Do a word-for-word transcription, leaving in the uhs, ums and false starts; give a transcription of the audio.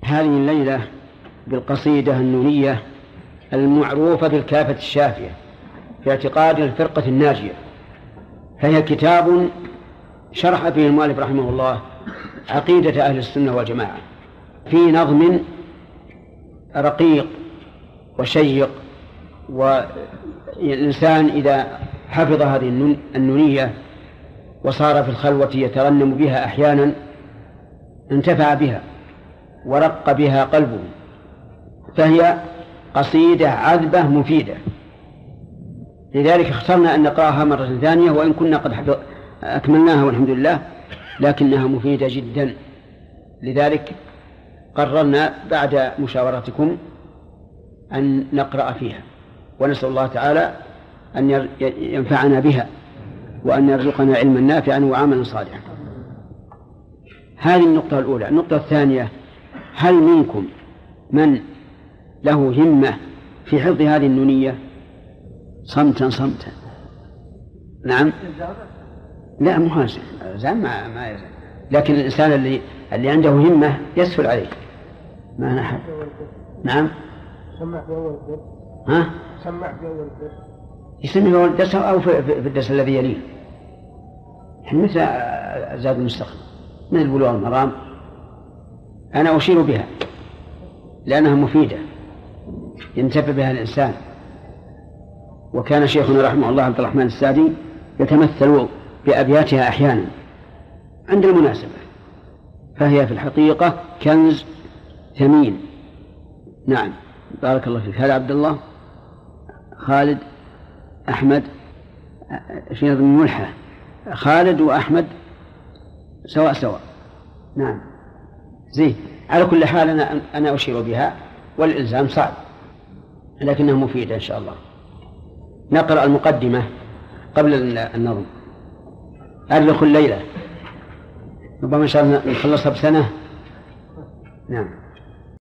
هذه الليلة بالقصيدة النونية المعروفة بالكافة الشافية في اعتقاد الفرقة الناجية، فهي كتاب شرح فيه المؤلف رحمه الله عقيدة أهل السنة والجماعة في نظم رقيق وشيق، والإنسان إذا حفظ هذه النونية وصار في الخلوة يترنم بها أحيانا انتفع بها ورق بها قلبه، فهي قصيدة عذبة مفيدة. لذلك اخترنا أن نقرأها مرة ثانية، وإن كنا قد أكملناها والحمد لله، لكنها مفيدة جدا. لذلك قررنا بعد مشاورتكم أن نقرأ فيها، ونسأل الله تعالى أن ينفعنا بها وأن يرزقنا علما نافعا وعملا صالحا. هذه النقطة الأولى. النقطة الثانية: هل منكم من له همة في حفظ هذه النونية؟ صمتا صمتا. نعم. لا محاسن زين ما ما يزال، لكن الإنسان اللي اللي عنده همة يسهل عليه. ما نحن. نعم. سمع في أول الدرس. ها؟ سمع في أول الدرس. يسمع في أول الدرس أو في, في الدرس الذي يليه. مثل زاد المستقبل، مثل بلوغ المرام. أنا أشير بها لأنها مفيدة ينتفع بها الإنسان. وكان شيخنا رحمه الله عبد الرحمن السعدي يتمثل بأبياتها أحيانا عند المناسبة، فهي في الحقيقة كنز ثمين. نعم بارك الله فيك. هذا عبد الله، خالد، أحمد، في نظم الملحة خالد وأحمد سواء سواء. نعم زين. على كل حال أنا أنا أشير بها، والإلزام صعب لكنها مفيدة إن شاء الله. نقرأ المقدمة قبل النظم. أرلخ الليلة، ربما إن شاء الله نخلصها بسنة. نعم.